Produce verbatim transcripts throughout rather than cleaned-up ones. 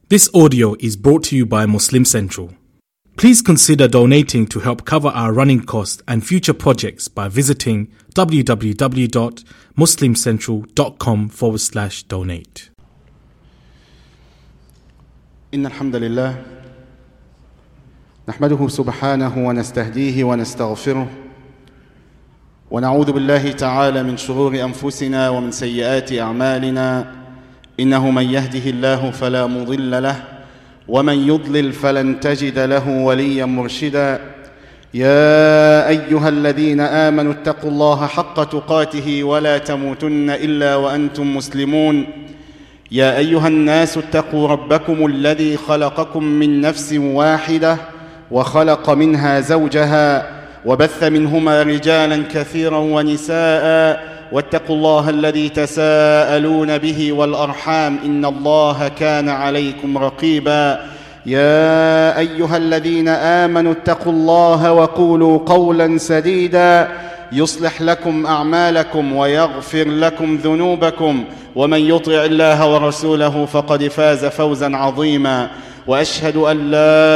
This audio is brought to you by Muslim Central. Please consider donating to help cover our running costs and future projects by visiting www.muslimcentral.com forward slash donate. إن الحمد لله نحمده سبحانه ونستهديه ونستغفره ونعوذ بالله تعالى من شرور أنفسنا ومن سيئات أعمالنا إنه من يهده الله فلا مضل له ومن يضلل فلن تجد له وليا مرشدا يا أيها الذين آمنوا اتقوا الله حق تقاته ولا تموتن إلا وأنتم مسلمون يا أيها الناس اتقوا ربكم الذي خلقكم من نفس واحدة وخلق منها زوجها وبث منهما رجالا كثيرا ونساء واتقوا الله الذي تساءلون به والأرحام إن الله كان عليكم رقيبا يا أيها الذين آمنوا اتقوا الله وقولوا قولا سديدا يصلح لكم أعمالكم ويغفر لكم ذنوبكم ومن يطع الله ورسوله فقد فاز فوزا عظيما وأشهد أن لا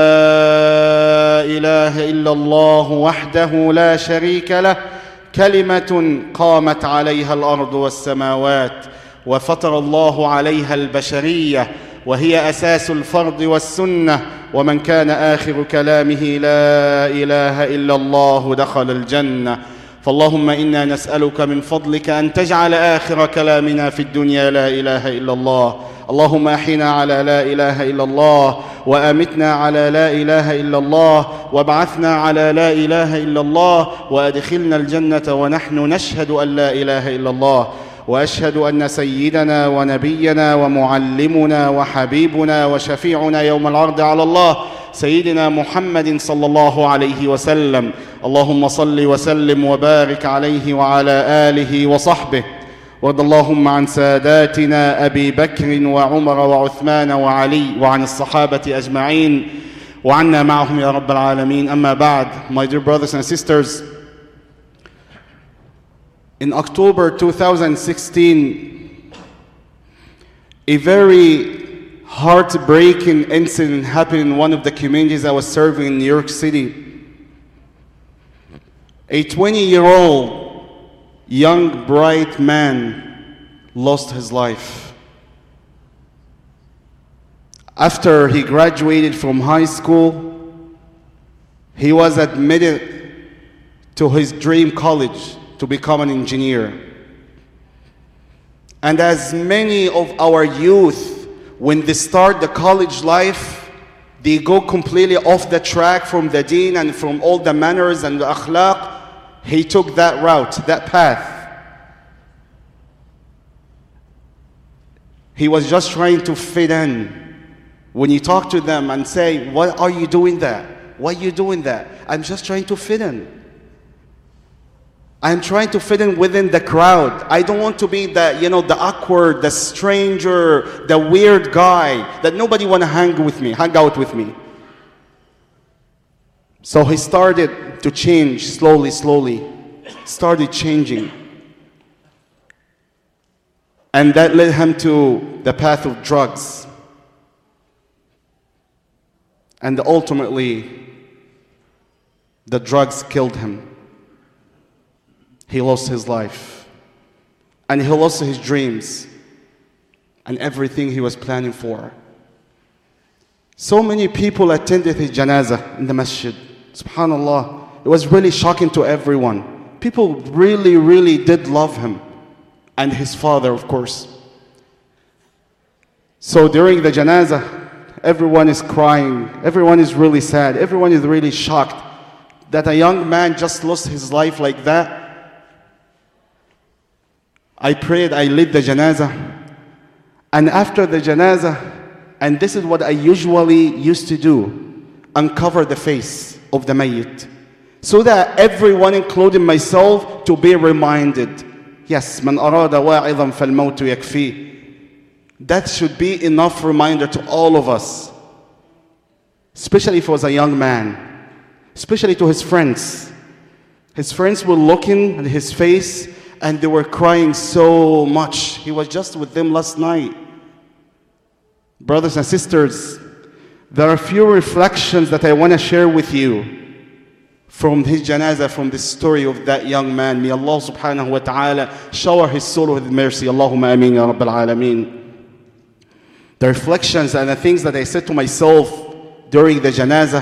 إله إلا الله وحده لا شريك له كلمة قامت عليها الأرض والسماوات وفطر الله عليها البشرية وهي أساس الفرض والسنة ومن كان آخر كلامه لا إله إلا الله دخل الجنة فاللهم إنا نسألك من فضلك أن تجعل آخر كلامنا في الدنيا لا إله إلا الله اللهم أحينا على لا إله إلا الله وأمتنا على لا إله إلا الله وابعثنا على لا إله إلا الله وأدخلنا الجنة ونحن نشهد أن لا إله إلا الله وأشهد أن سيدنا ونبينا ومعلمنا وحبيبنا وشفيعنا يوم العرض على الله سيدنا محمد صلى الله عليه وسلم اللهم صل وسلم وبارك عليه وعلى آله وصحبه وارض اللهم عن ساداتنا أبي بكر وعمر وعثمان وعلي وعن الصحابة أجمعين وعنا معهم يا رب العالمين أما بعد. My dear brothers and sisters, in October two thousand sixteen, a very heartbreaking incident happened in one of the communities I was serving in New York City. A twenty-year-old young, bright man lost his life. After he graduated from high school, he was admitted to his dream college to become an engineer. And as many of our youth, when they start the college life, they go completely off the track from the deen and from all the manners and the akhlaq. He took that route, that path. He was just trying to fit in. When you talk to them and say, why are you doing that? Why are you doing that? I'm just trying to fit in. I'm trying to fit in within the crowd. I don't want to be the, you know, the awkward, the stranger, the weird guy that nobody want to hang with me, hang out with me. So he started to change slowly, slowly. Started changing. And that led him to the path of drugs. And ultimately, the drugs killed him. He lost his life. And he lost his dreams and everything he was planning for. So many people attended his janazah in the masjid. Subhanallah. It was really shocking to everyone. People really, really did love him. And his father, of course. So during the janazah, everyone is crying. Everyone is really sad. Everyone is really shocked that a young man just lost his life like that. I prayed, I led the janazah. And after the janazah, and this is what I usually used to do, uncover the face of the mayyit. So that everyone, including myself, to be reminded. Yes, man arada wa'idan fal mawtu yakfi. That should be enough reminder to all of us. Especially if he was a young man. Especially to his friends. His friends were looking at his face and they were crying so much. He was just with them last night. Brothers and sisters, there are a few reflections that I want to share with you from his janazah, from the story of that young man. May Allah subhanahu wa ta'ala shower his soul with mercy. Allahumma ameen ya Rabbil Alameen. The reflections and the things that I said to myself during the janazah,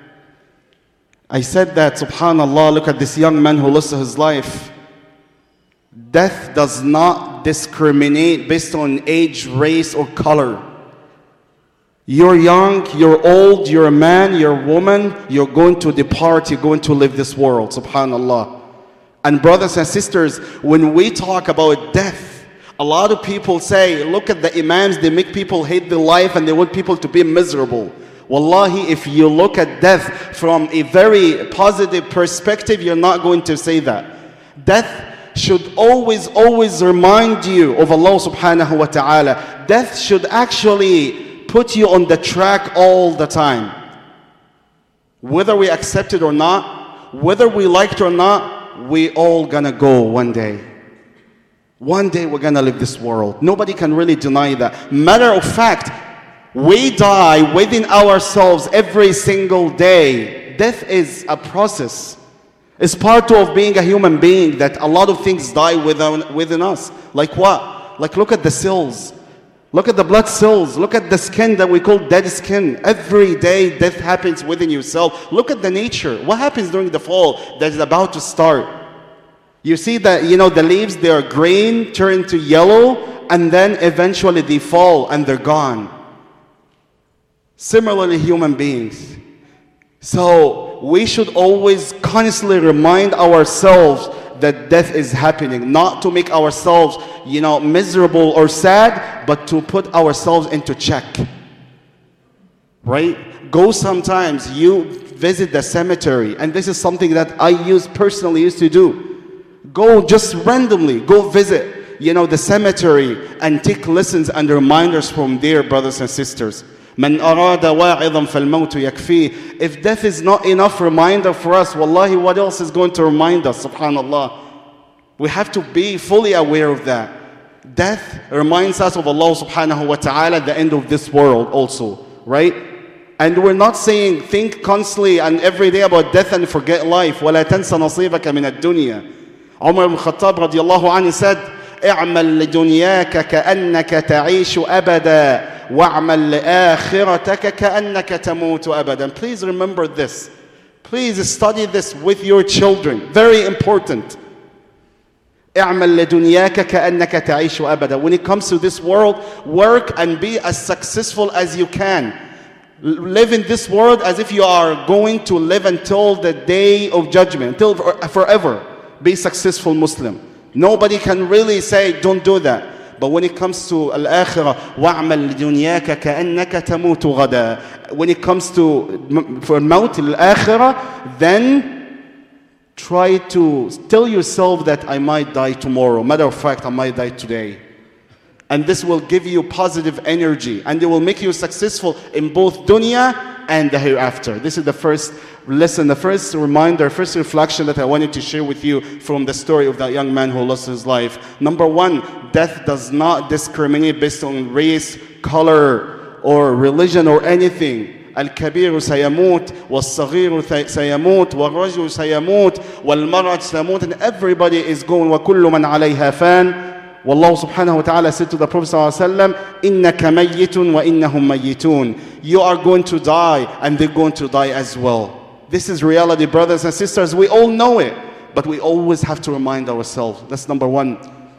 I said that, subhanallah, look at this young man who lost his life. Death does not discriminate based on age, race, or color. You're young, you're old, you're a man, you're a woman, you're going to depart, you're going to leave this world, subhanallah. And brothers and sisters, when we talk about death, a lot of people say, look at the imams, they make people hate their life and they want people to be miserable. Wallahi, if you look at death from a very positive perspective, you're not going to say that. Death should always, always remind you of Allah subhanahu wa ta'ala. Death should actually put you on the track all the time. Whether we accept it or not, whether we like it or not, we all gonna go one day. One day we're gonna leave this world. Nobody can really deny that. Matter of fact, we die within ourselves every single day. Death is a process. It's part of being a human being, that a lot of things die within, within us. Like what? Like look at the cells. Look at the blood cells. Look at the skin that we call dead skin. Every day death happens within yourself. Look at the nature. What happens during the fall that is about to start? You see that, you know, the leaves, they are green, turn to yellow, and then eventually they fall and they're gone. Similarly, human beings. So we should always constantly remind ourselves that death is happening, not to make ourselves, you know, miserable or sad, but to put ourselves into check. Right? Go sometimes, you visit the cemetery, and this is something that I used personally used to do. Go just randomly, go visit, you know, the cemetery and take lessons and reminders from there, brothers and sisters. من أراد واعظا فالموت يكفيه. If death is not enough reminder for us, wallahi, what else is going to remind us? Subhanallah. We have to be fully aware of that. Death reminds us of Allah subhanahu wa ta'ala at the end of this world also, right? And we're not saying think constantly and every day about death and forget life. ولا تنسى نصيبك من الدنيا. Umar ibn Khattab radiallahu anhu said, اعمل لدنياك كأنك تعيش أبدا وَاعْمَلْ لِآخِرَتَكَ كَأَنَّكَ تَمُوتُ أَبَدًا. Please remember this. Please study this with your children. Very important. اعْمَلْ لِدُنْيَاكَ كَأَنَّكَ تَعِيشُ أَبَدًا. When it comes to this world, work and be as successful as you can. Live in this world as if you are going to live until the day of judgment, until forever. Be successful Muslim. Nobody can really say, don't do that. But when it comes to al-akhirah, وَاعْمَلْ لِدُنْيَاكَ كَأَنَّكَ تَمُوتُ غَدًا. When it comes to for maut al-akhirah, then try to tell yourself that I might die tomorrow. Matter of fact, I might die today. And this will give you positive energy, and it will make you successful in both dunya and the hereafter. This is the first lesson, the first reminder, first reflection that I wanted to share with you from the story of that young man who lost his life. Number one, death does not discriminate based on race, color, or religion or anything. الكبير سيموت والصغير سيموت والرجل سيموت والمرأة سيموت, and everybody is going. وكل من عليها فان. والله سبحانه وتعالى said to the Prophet صلى الله عليه وسلم, إنك ميت وإنهم ميتون. You are going to die and they're going to die as well. This is reality, brothers and sisters. We all know it, but we always have to remind ourselves. That's number one.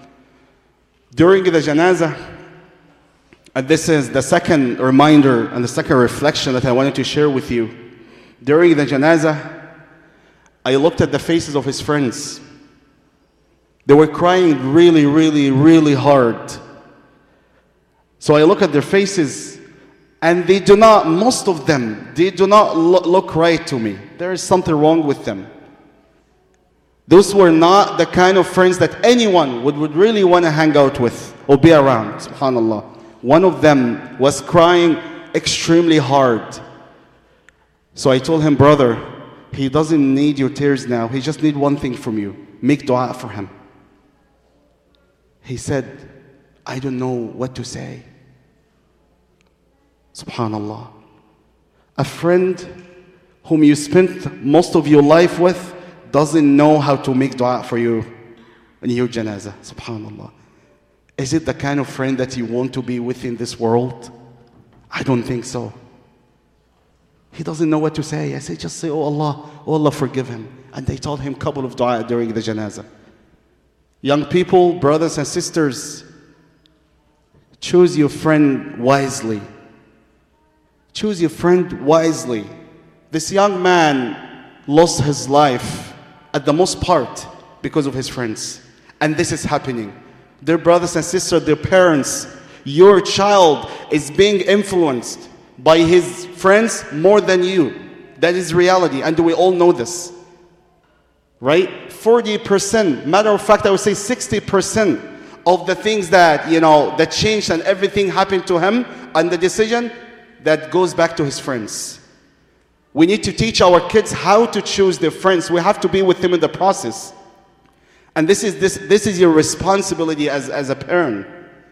During the janazah, and this is the second reminder and the second reflection that I wanted to share with you. During the janazah, I looked at the faces of his friends. They were crying really, really, really hard. So I look at their faces, and they do not, most of them, they do not lo- look right to me. There is something wrong with them. Those were not the kind of friends that anyone would, would really want to hang out with or be around, subhanAllah. One of them was crying extremely hard. So I told him, brother, he doesn't need your tears now. He just needs one thing from you. Make dua for him. He said, I don't know what to say. Subhanallah. A friend whom you spent most of your life with doesn't know how to make dua for you in your janazah. Subhanallah. Is it the kind of friend that you want to be with in this world? I don't think so. He doesn't know what to say. I say, just say, oh Allah, oh Allah, forgive him. And they taught him a couple of dua during the janazah. Young people, brothers and sisters, choose your friend wisely. Choose your friend wisely. This young man lost his life at the most part because of his friends. And this is happening. Their brothers and sisters, their parents, your child is being influenced by his friends more than you. That is reality, and we all know this. Right? forty percent, matter of fact, I would say sixty percent of the things that, you know, that changed and everything happened to him and the decision, that goes back to his friends. We need to teach our kids how to choose their friends. We have to be with them in the process. And this is, this, this is your responsibility as, as a parent.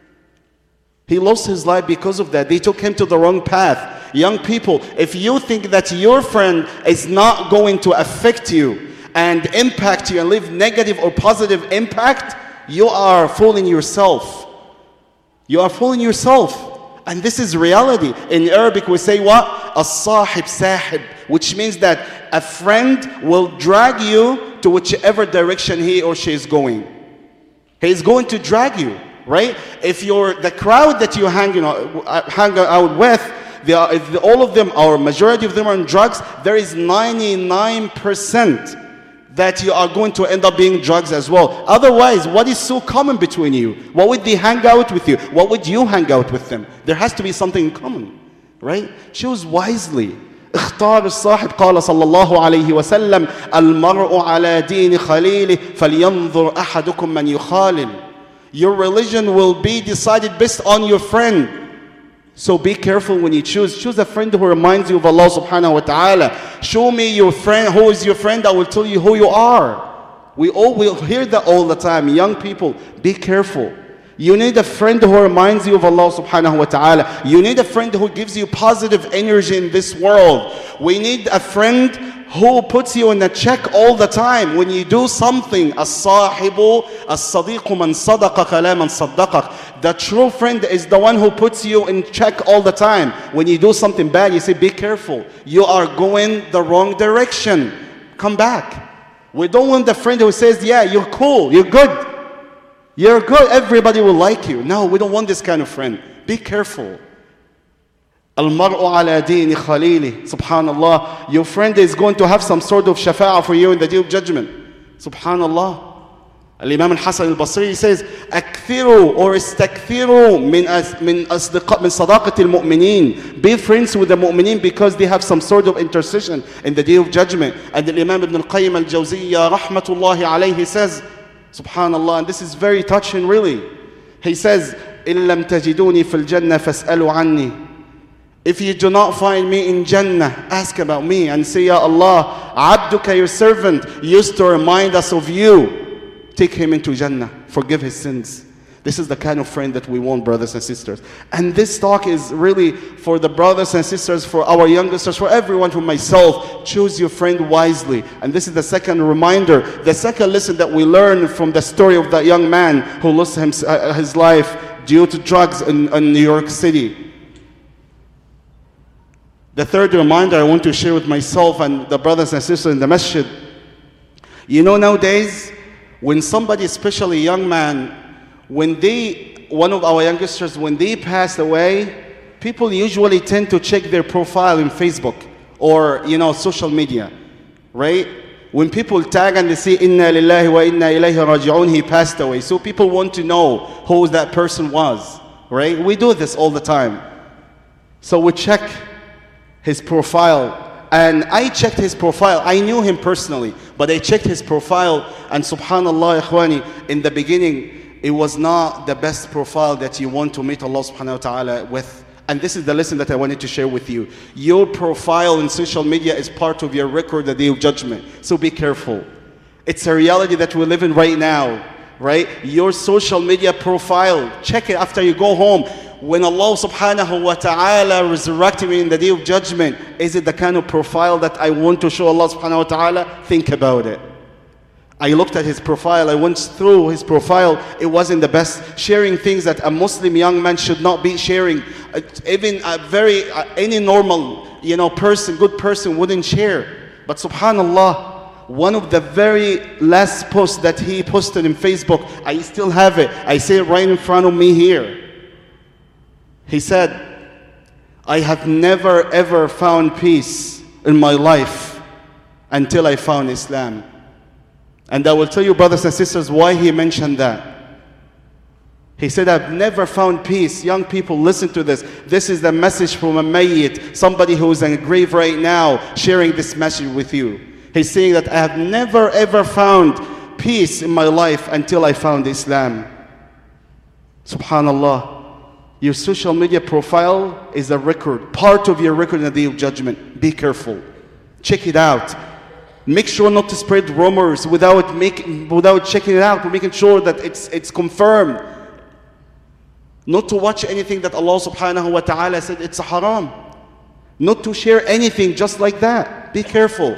He lost his life because of that. They took him to the wrong path. Young people, if you think that your friend is not going to affect you and impact you and leave negative or positive impact, you are fooling yourself. You are fooling yourself. And this is reality. In Arabic we say what? As-sahib sahib, which means that a friend will drag you to whichever direction he or she is going. He is going to drag you, right? If you're the crowd that you hang, you know, hang out with, they are, if all of them, or majority of them are on drugs, there is ninety-nine percent that you are going to end up being drugs as well. Otherwise, what is so common between you? What would they hang out with you? What would you hang out with them? There has to be something in common, right? Choose wisely. اختار الصاحب قال صلى الله عليه وسلم المرء على دين خليله فلينظر أحدكم من يخالل. Your religion will be decided based on your friend. So be careful when you choose. Choose a friend who reminds you of Allah subhanahu wa ta'ala. Show me your friend. Who is your friend? I will tell you who you are. We all will hear that all the time. Young people, be careful. You need a friend who reminds you of Allah subhanahu wa ta'ala. You need a friend who gives you positive energy in this world. We need a friend who puts you in a check all the time. When you do something, as-sahibu as-sadiqu man sadaqa kalaman saddaqaq. The true friend is the one who puts you in check all the time. When you do something bad, you say, be careful. You are going the wrong direction. Come back. We don't want the friend who says, yeah, you're cool, you're good. You're good, everybody will like you. No, we don't want this kind of friend. Be careful. Al-mar'u ala dini khalili. Subhanallah. Your friend is going to have some sort of shafa'ah for you in the day of judgment. Subhanallah. Al-Imam al-Hasan al-Basri says, أكثروا or استكثروا من من أصدقاء من صداقة المؤمنين. Be friends with the mu'mineen because they have some sort of intercession in the day of judgment. And the Imam Ibn al-Qayyim al-Jawziyya rahmatullahi alayhi says, Subhanallah, and this is very touching really. He says, إِن لَمْ تَجِدُونِي فِي الْجَنَّةِ فَاسْأَلُوا عَنِّي. If you do not find me in Jannah, ask about me and say, Ya Allah, Abduka, your servant, used to remind us of you. Take him into Jannah. Forgive his sins. This is the kind of friend that we want, brothers and sisters. And this talk is really for the brothers and sisters, for our youngsters, for everyone, for myself. Choose your friend wisely. And this is the second reminder, the second lesson that we learn from the story of that young man who lost him, uh, his life due to drugs in, in New York City. The third reminder I want to share with myself and the brothers and sisters in the masjid. You know, nowadays, when somebody, especially a young man, when they, one of our youngsters, when they pass away, people usually tend to check their profile in Facebook or, you know, social media, right? When people tag and they say, Inna lillahi wa inna ilayhi raji'un, he passed away. So people want to know who that person was, right? We do this all the time. So we check his profile. And I checked his profile. I knew him personally, but I checked his profile. And subhanallah, ikhwani, in the beginning, it was not the best profile that you want to meet Allah subhanahu wa ta'ala with. And this is the lesson that I wanted to share with you. Your profile in social media is part of your record, the day of judgment. So be careful. It's a reality that we live in right now, right? Your social media profile, check it after you go home. when Allah subhanahu wa ta'ala resurrected me in the day of judgment, is it the kind of profile that I want to show Allah subhanahu wa ta'ala? Think about it. I looked at his profile, I went through his profile, it wasn't the best. Sharing things that a Muslim young man should not be sharing. Uh, even a very, uh, any normal, you know, person, good person wouldn't share. But subhanallah, one of the very last posts that he posted in Facebook, I still have it. I see it right in front of me here. He said, I have never ever found peace in my life until I found Islam. And I will tell you, brothers and sisters, why he mentioned that. He said, I've never found peace. Young people, listen to this. This is the message from a mayyit, somebody who is in a grave right now, sharing this message with you. He's saying that I have never ever found peace in my life until I found Islam. Subhanallah. Your social media profile is a record, part of your record in the day of judgment. Be careful. Check it out. Make sure not to spread rumors without making, without checking it out, making sure that it's it's confirmed. Not to watch anything that Allah subhanahu wa ta'ala said it's a haram. Not to share anything just like that. Be careful.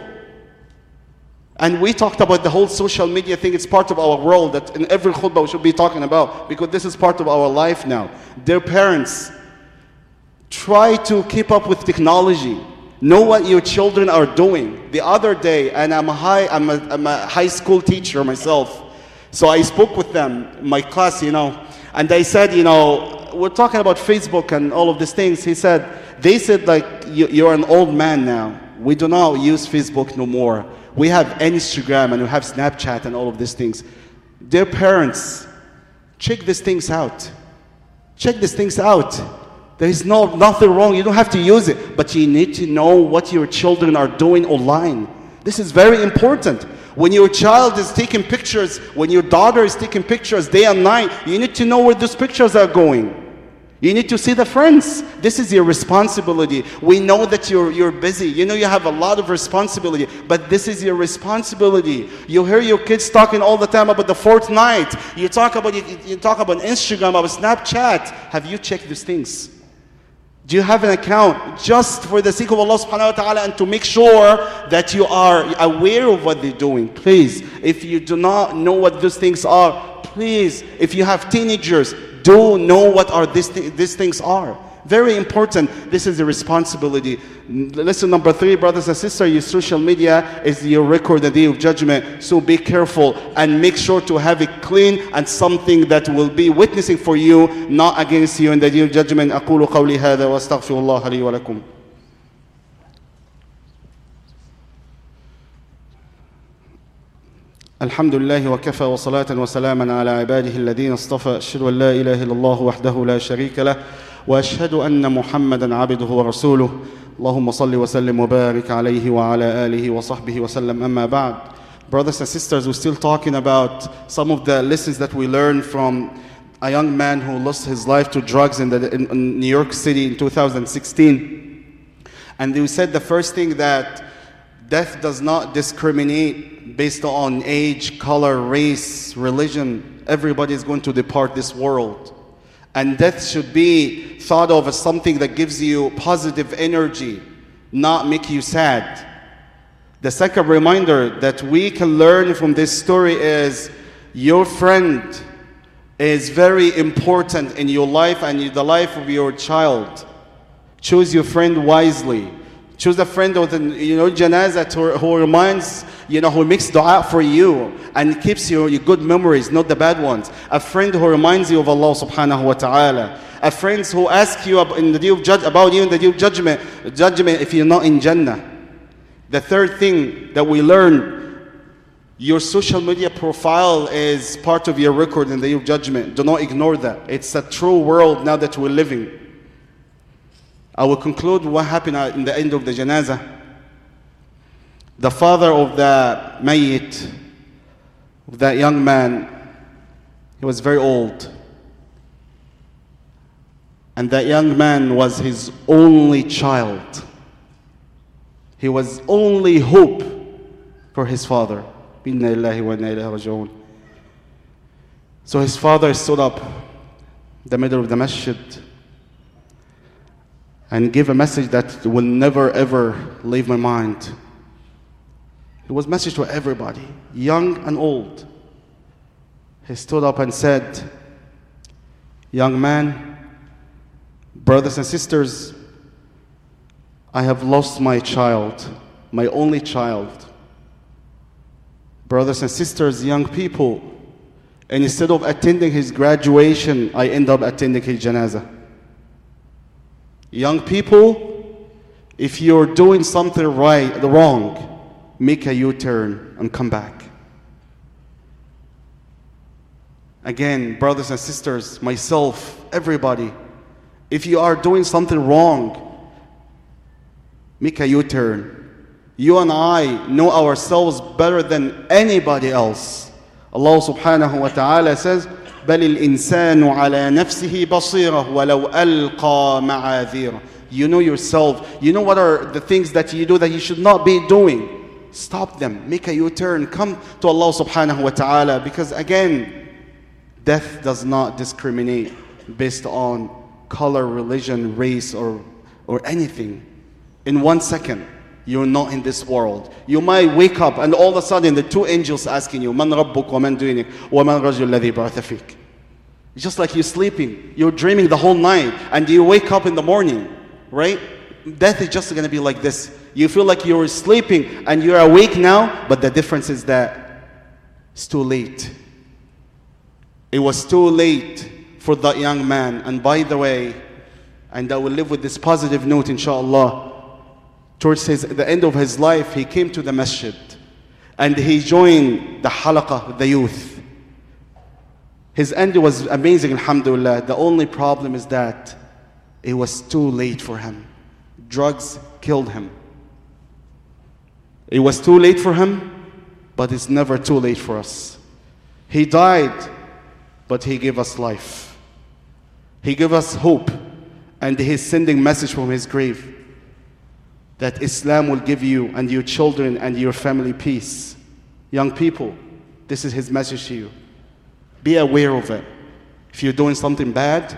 And we talked about the whole social media thing. It's part of our world that in every khutbah we should be talking about, because this is part of our life now. Dear parents, try to keep up with technology. Know what your children are doing. The other day, and I'm a high, I'm a, I'm a high school teacher myself, so I spoke with them, my class, you know, and I said, you know, we're talking about Facebook and all of these things. He said, they said like, you, you're an old man now. We do not use Facebook no more. We have Instagram and we have Snapchat and all of these things. Dear parents, check these things out. Check these things out. There is no, nothing wrong. You don't have to use it. But you need to know what your children are doing online. This is very important. When your child is taking pictures, when your daughter is taking pictures day and night, you need to know where those pictures are going. You need to see the friends. This is your responsibility. We know that you're, you're busy. You know you have a lot of responsibility, but this is your responsibility. You hear your kids talking all the time about the Fortnite. You talk about, you, you talk about Instagram, about Snapchat. Have you checked these things? Do you have an account just for the sake of Allah subhanahu wa ta'ala and to make sure that you are aware of what they're doing? Please, if you do not know what those things are, please, if you have teenagers, do know what are these, th these things are. Very important. This is a responsibility. Lesson number three, brothers and sisters, your social media is your record the day of judgment. So be careful and make sure to have it clean and something that will be witnessing for you, not against you in the day of judgment. أقول قولي هذا وأستغفر الله لي ولكم. الحمد لله وكفى وصلاة وسلاما على عباده الذين اصطفى أشهد أن لا إله إلا الله وحده لا شريك له وأشهد أن محمدا عبده ورسوله اللهم صل وسلم وبارك عليه وعلى آله وصحبه وسلم أما بعد. Brothers and sisters, we're still talking about some of the lessons that we learned from a young man who lost his life to drugs in, the, in, in New York City in two thousand sixteen. And we said the first thing that death does not discriminate based on age, color, race, religion. Everybody is going to depart this world. And death should be thought of as something that gives you positive energy, not make you sad. The second reminder that we can learn from this story is your friend is very important in your life and in the life of your child. Choose your friend wisely. Choose a friend with, you know, janazah who, who reminds, you know, who makes dua for you and keeps your, your good memories, not the bad ones. A friend who reminds you of Allah subhanahu wa ta'ala. A friend who asks you in the day of judge, about you in the day of judgment, judgment if you're not in Jannah. The third thing that we learn, your social media profile is part of your record in the day of judgment. Do not ignore that. It's a true world now that we're living. I will conclude what happened in the end of the janazah. The father of the mayyit, of that young man, he was very old. And that young man was his only child. He was only hope for his father. So his father stood up in the middle of the masjid and give a message that will never ever leave my mind. It was a message to everybody, young and old. He stood up and said, young man, brothers and sisters, I have lost my child, my only child. Brothers and sisters, young people, and instead of attending his graduation, I end up attending his janazah. Young people, if you're doing something right, the wrong, make a U-turn and come back. Again, brothers and sisters, myself, everybody, if you are doing something wrong, make a U-turn. You and I know ourselves better than anybody else. Allah subhanahu wa ta'ala says, بَلِ الْإِنسَانُ عَلَى نَفْسِهِ بَصِيرًا وَلَوْ أَلْقَى مَعَاذِيرًا. You know yourself. You know what are the things that you do that you should not be doing. Stop them. Make a U-turn. Come to Allah subhanahu wa ta'ala. Because again, death does not discriminate based on color, religion, race, or, or anything. In one second, you're not in this world. You might wake up and all of a sudden the two angels asking you, Man Rabbuk wa man dinik wa man rajul ladhi ba'atha fik. It's just like you're sleeping. You're dreaming the whole night and you wake up in the morning, right? Death is just going to be like this. You feel like you're sleeping and you're awake now, but the difference is that it's too late. It was too late for that young man. And by the way, and I will live with this positive note, inshallah, towards his, the end of his life, he came to the masjid and he joined the halaqah, the youth. His end was amazing, alhamdulillah. The only problem is that it was too late for him. Drugs killed him. It was too late for him, but it's never too late for us. He died, but he gave us life. He gave us hope, and he's sending message from his grave that Islam will give you and your children and your family peace. Young people, this is his message to you. Be aware of it. If you're doing something bad,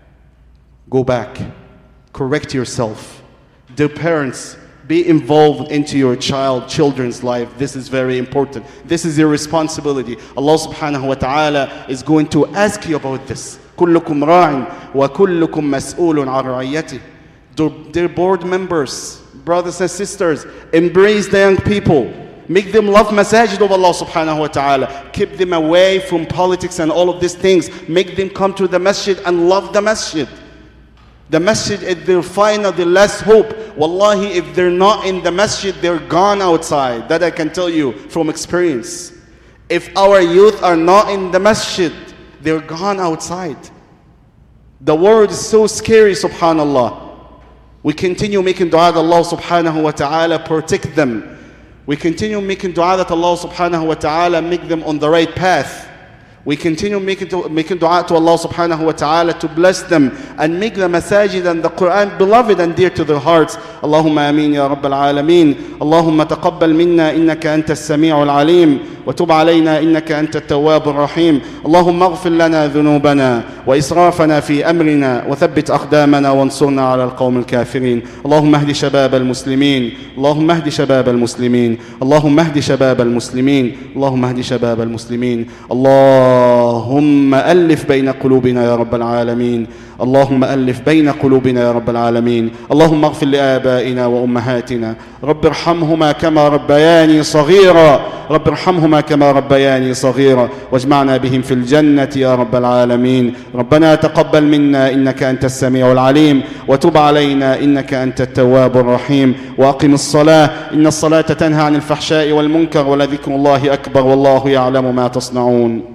go back. Correct yourself. Dear parents, be involved into your child, children's life. This is very important. This is your responsibility. Allah subhanahu wa ta'ala is going to ask you about this. كُلُّكُمْ رَاعٍ وَكُلُّكُمْ مَسْئُولٌ عَنْ رَعِيَّتِهِ. Dear board members, brothers and sisters, embrace the young people. Make them love masajid of Allah subhanahu wa ta'ala. Keep them away from politics and all of these things. Make them come to the masjid and love the masjid. The masjid is their final, the last hope. Wallahi, if they're not in the masjid, they're gone outside. That I can tell you from experience. If our youth are not in the masjid, they're gone outside. The world is so scary, subhanallah. We continue making dua that Allah subhanahu wa ta'ala protect them. We continue making dua that Allah subhanahu wa ta'ala make them on the right path. We continue making, to, making dua to Allah subhanahu wa ta'ala to bless them and make the masajid and the Quran beloved and dear to their hearts. Allahumma ameen ya Rabbal Alameen. Allahumma taqabbal minna innaka anta as-sami'ul alim wa tub alayna innaka anta at-tawwabur rahim. Allahumma aghfir lana dhunubana wa israfana fi amrina wa thabbit aqdamana wansurna ala al-qawm al-kafirin. Allahumma ahdi shabab al-muslimin. Allahumma ahdi shabab al-muslimin. Allahumma ahdi shabab al-muslimin. Allahumma ahdi shabab al-muslimin. Allah اللهم ألف بين قلوبنا يا رب العالمين. اللهم ألف بين قلوبنا يا رب العالمين. اللهم اغفر لآبائنا وأمهاتنا رب ارحمهما كما ربياني صغيرا رب ارحمهما كما ربياني صغيرا واجمعنا بهم في الجنة يا رب العالمين. ربنا تقبل منا إنك أنت السميع العليم وتب علينا إنك أنت التواب الرحيم وأقم الصلاة إن الصلاة تنهى عن الفحشاء والمنكر ولذكر الله أكبر والله يعلم ما تصنعون.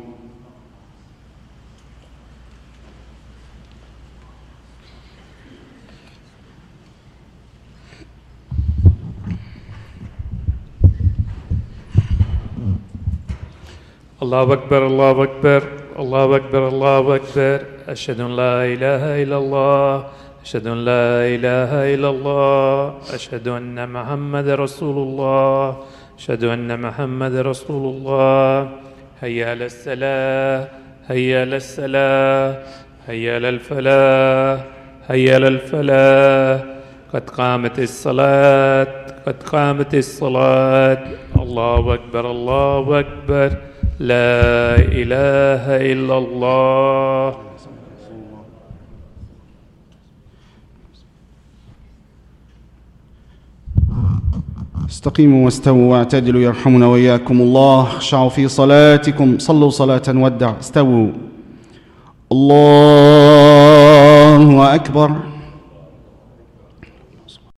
الله أكبر الله أكبر الله أكبر الله أكبر أشهد أن لا إله إلا الله أشهد أن لا إله إلا الله أشهد أن محمد رسول الله أشهد أن محمد رسول الله. هيا للصلاة هيا للصلاة هيا للفلاح هيا للفلاح قد قامت الصلاة قد قامت الصلاة الله أكبر الله أكبر لا إله إلا الله. استقيموا واستووا واعتدلوا يرحمنا وإياكم الله. اخشعوا في صلاتكم صلوا صلاة ودع. استووا. الله أكبر.